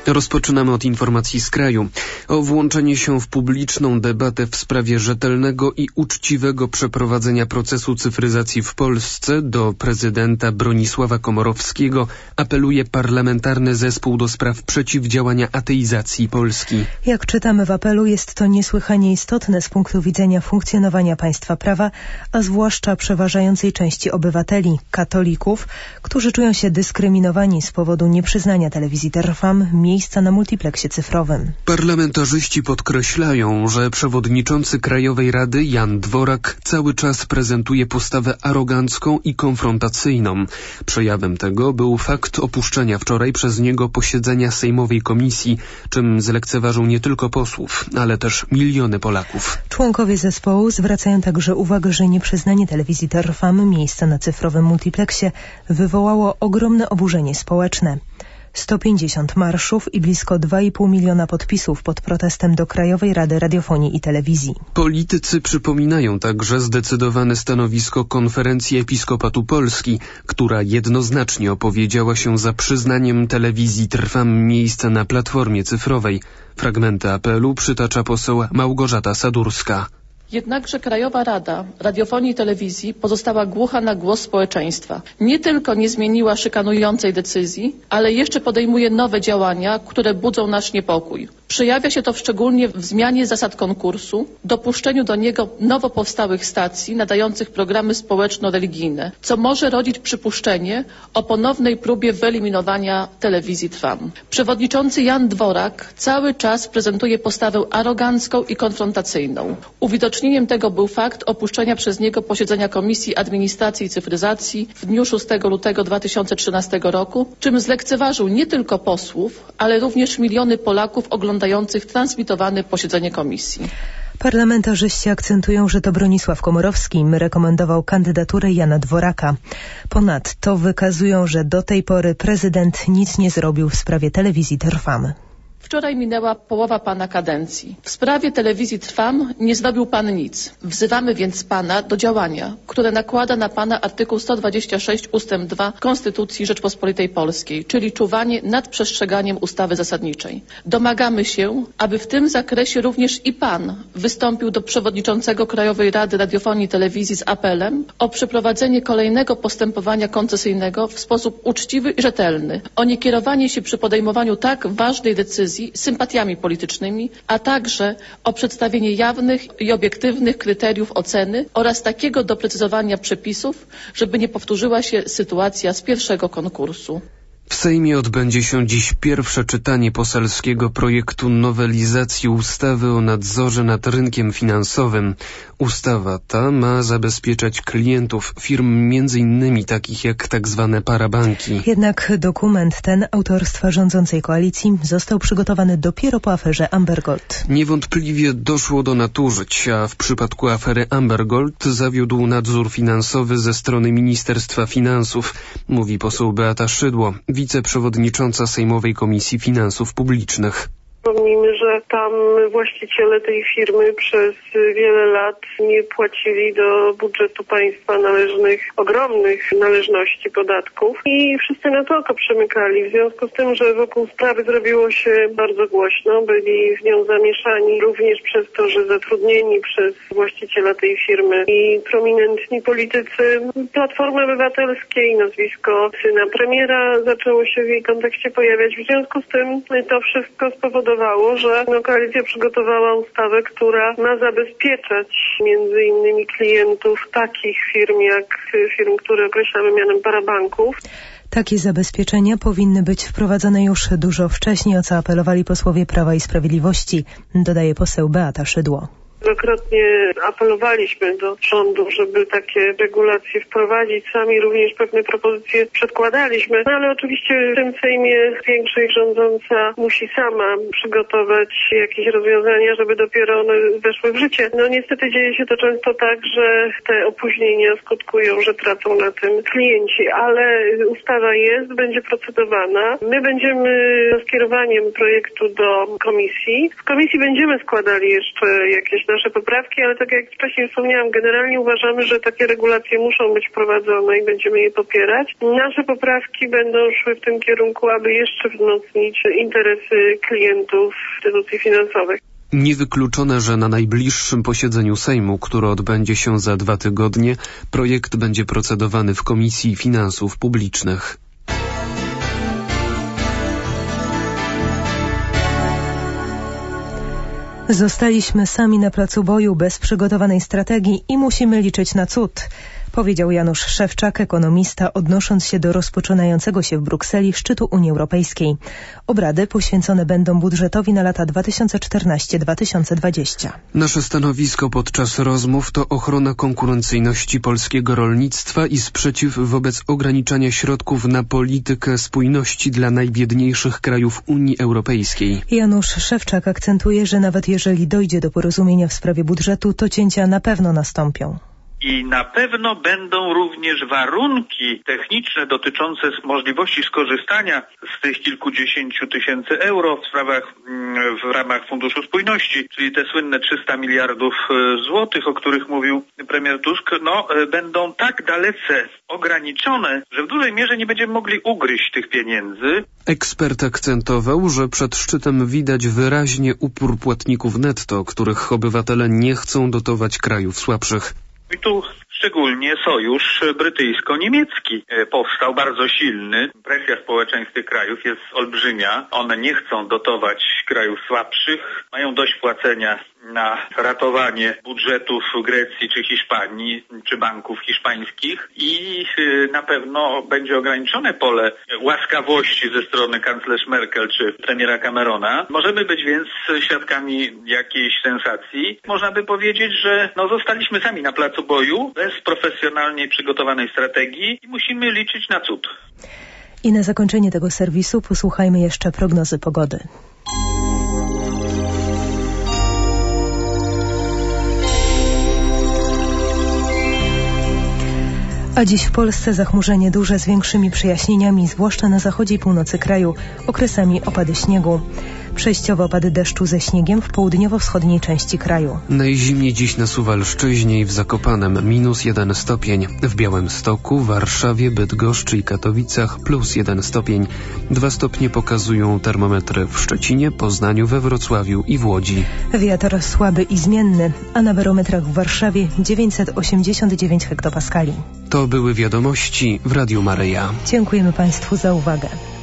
Rozpoczynamy od informacji z kraju. O włączenie się w publiczną debatę w sprawie rzetelnego i uczciwego przeprowadzenia procesu cyfryzacji w Polsce do prezydenta Bronisława Komorowskiego apeluje Parlamentarny Zespół do spraw przeciwdziałania ateizacji Polski. Jak czytamy w apelu, jest to niesłychanie istotne z punktu widzenia funkcjonowania państwa prawa, a zwłaszcza przeważającej części obywateli, katolików, którzy czują się dyskryminowani z powodu nieprzyznania telewizji Trwam miejsca na multipleksie cyfrowym. Parlamentarzyści podkreślają, że przewodniczący Krajowej Rady Jan Dworak cały czas prezentuje postawę arogancką i konfrontacyjną. Przejawem tego był fakt opuszczenia wczoraj przez niego posiedzenia Sejmowej Komisji, czym zlekceważył nie tylko posłów, ale też miliony Polaków. Członkowie zespołu zwracają także uwagę, że nieprzyznanie telewizji Trwam miejsca na cyfrowym multipleksie wywołało ogromne oburzenie społeczne. 150 marszów i blisko 2,5 miliona podpisów pod protestem do Krajowej Rady Radiofonii i Telewizji. Politycy przypominają także zdecydowane stanowisko Konferencji Episkopatu Polski, która jednoznacznie opowiedziała się za przyznaniem telewizji Trwam miejsca na platformie cyfrowej. Fragmenty apelu przytacza poseł Małgorzata Sadurska. Jednakże Krajowa Rada Radiofonii i Telewizji pozostała głucha na głos społeczeństwa. Nie tylko nie zmieniła szykanującej decyzji, ale jeszcze podejmuje nowe działania, które budzą nasz niepokój. Przejawia się to szczególnie w zmianie zasad konkursu, dopuszczeniu do niego nowo powstałych stacji nadających programy społeczno-religijne, co może rodzić przypuszczenie o ponownej próbie wyeliminowania telewizji Trwam. Przewodniczący Jan Dworak cały czas prezentuje postawę arogancką i konfrontacyjną. Uwidocznieniem tego był fakt opuszczenia przez niego posiedzenia Komisji Administracji i Cyfryzacji w dniu 6 lutego 2013 roku, czym zlekceważył nie tylko posłów, ale również miliony Polaków oglądających transmitowane posiedzenie komisji. Parlamentarzyści akcentują, że to Bronisław Komorowski im rekomendował kandydaturę Jana Dworaka. Ponadto wykazują, że do tej pory prezydent nic nie zrobił w sprawie telewizji Trwam. Wczoraj minęła połowa pana kadencji. W sprawie telewizji Trwam nie zrobił pan nic. Wzywamy więc pana do działania, które nakłada na pana artykuł 126 ust. 2 Konstytucji Rzeczpospolitej Polskiej, czyli czuwanie nad przestrzeganiem ustawy zasadniczej. Domagamy się, aby w tym zakresie również i pan wystąpił do przewodniczącego Krajowej Rady Radiofonii i Telewizji z apelem o przeprowadzenie kolejnego postępowania koncesyjnego w sposób uczciwy i rzetelny, o niekierowanie się przy podejmowaniu tak ważnej decyzji sympatiami politycznymi, a także o przedstawienie jawnych i obiektywnych kryteriów oceny oraz takiego doprecyzowania przepisów, żeby nie powtórzyła się sytuacja z pierwszego konkursu. W Sejmie odbędzie się dziś pierwsze czytanie poselskiego projektu nowelizacji ustawy o nadzorze nad rynkiem finansowym. Ustawa ta ma zabezpieczać klientów firm m.in. takich jak tak zwane parabanki. Jednak dokument ten autorstwa rządzącej koalicji został przygotowany dopiero po aferze Amber Gold. Niewątpliwie doszło do nadużyć, a w przypadku afery Amber Gold zawiódł nadzór finansowy ze strony Ministerstwa Finansów, mówi poseł Beata Szydło, wiceprzewodnicząca Sejmowej Komisji Finansów Publicznych. Przypomnijmy, że tam właściciele tej firmy przez wiele lat nie płacili do budżetu państwa należnych, ogromnych należności podatków i wszyscy na to oko przymykali. W związku z tym, że wokół sprawy zrobiło się bardzo głośno, byli w nią zamieszani również przez to, że zatrudnieni przez właściciela tej firmy i prominentni politycy Platformy Obywatelskiej, nazwisko syna premiera zaczęło się w jej kontekście pojawiać. W związku z tym to wszystko spowodowało, że koalicja przygotowała ustawę, która ma zabezpieczać między innymi klientów takich firm jak firm, które określamy mianem parabanków. Takie zabezpieczenia powinny być wprowadzone już dużo wcześniej, o co apelowali posłowie Prawa i Sprawiedliwości, dodaje poseł Beata Szydło. Wielokrotnie apelowaliśmy do rządu, żeby takie regulacje wprowadzić. Sami również pewne propozycje przedkładaliśmy. No ale oczywiście w tym Sejmie większość rządząca musi sama przygotować jakieś rozwiązania, żeby dopiero one weszły w życie. No niestety dzieje się to często tak, że te opóźnienia skutkują, że tracą na tym klienci, ale ustawa jest, będzie procedowana. My będziemy z skierowaniem projektu do komisji. W komisji będziemy składali jeszcze jakieś nasze poprawki, ale tak jak wcześniej wspomniałam, generalnie uważamy, że takie regulacje muszą być wprowadzone i będziemy je popierać. Nasze poprawki będą szły w tym kierunku, aby jeszcze wzmocnić interesy klientów instytucji finansowych. Niewykluczone, że na najbliższym posiedzeniu Sejmu, które odbędzie się za 2 tygodnie, projekt będzie procedowany w Komisji Finansów Publicznych. Zostaliśmy sami na placu boju bez przygotowanej strategii i musimy liczyć na cud, powiedział Janusz Szewczak, ekonomista, odnosząc się do rozpoczynającego się w Brukseli szczytu Unii Europejskiej. Obrady poświęcone będą budżetowi na lata 2014-2020. Nasze stanowisko podczas rozmów to ochrona konkurencyjności polskiego rolnictwa i sprzeciw wobec ograniczania środków na politykę spójności dla najbiedniejszych krajów Unii Europejskiej. Janusz Szewczak akcentuje, że nawet jeżeli dojdzie do porozumienia w sprawie budżetu, to cięcia na pewno nastąpią. I na pewno będą również warunki techniczne dotyczące możliwości skorzystania z tych kilkudziesięciu tysięcy euro w ramach Funduszu Spójności, czyli te słynne 300 miliardów złotych, o których mówił premier Tusk, będą tak dalece ograniczone, że w dużej mierze nie będziemy mogli ugryźć tych pieniędzy. Ekspert akcentował, że przed szczytem widać wyraźnie upór płatników netto, których obywatele nie chcą dotować krajów słabszych. I tu szczególnie sojusz brytyjsko-niemiecki powstał bardzo silny. Presja społeczeństw tych krajów jest olbrzymia. One nie chcą dotować krajów słabszych. Mają dość płacenia na ratowanie budżetów Grecji czy Hiszpanii, czy banków hiszpańskich i na pewno będzie ograniczone pole łaskawości ze strony kanclerz Merkel czy premiera Camerona. Możemy być więc świadkami jakiejś sensacji. Można by powiedzieć, że zostaliśmy sami na placu boju bez profesjonalnie przygotowanej strategii i musimy liczyć na cud. I na zakończenie tego serwisu posłuchajmy jeszcze prognozy pogody. A dziś w Polsce zachmurzenie duże z większymi przejaśnieniami, zwłaszcza na zachodzie i północy kraju, okresami opady śniegu. Przejściowe opady deszczu ze śniegiem w południowo-wschodniej części kraju. Najzimniej dziś na Suwalszczyźnie i w Zakopanem -1 stopień. W Białymstoku, Warszawie, Bydgoszczy i Katowicach +1 stopień. 2 stopnie pokazują termometry w Szczecinie, Poznaniu, we Wrocławiu i w Łodzi. Wiatr słaby i zmienny, a na barometrach w Warszawie 989 hektopaskali. To były wiadomości w Radiu Maryja. Dziękujemy Państwu za uwagę.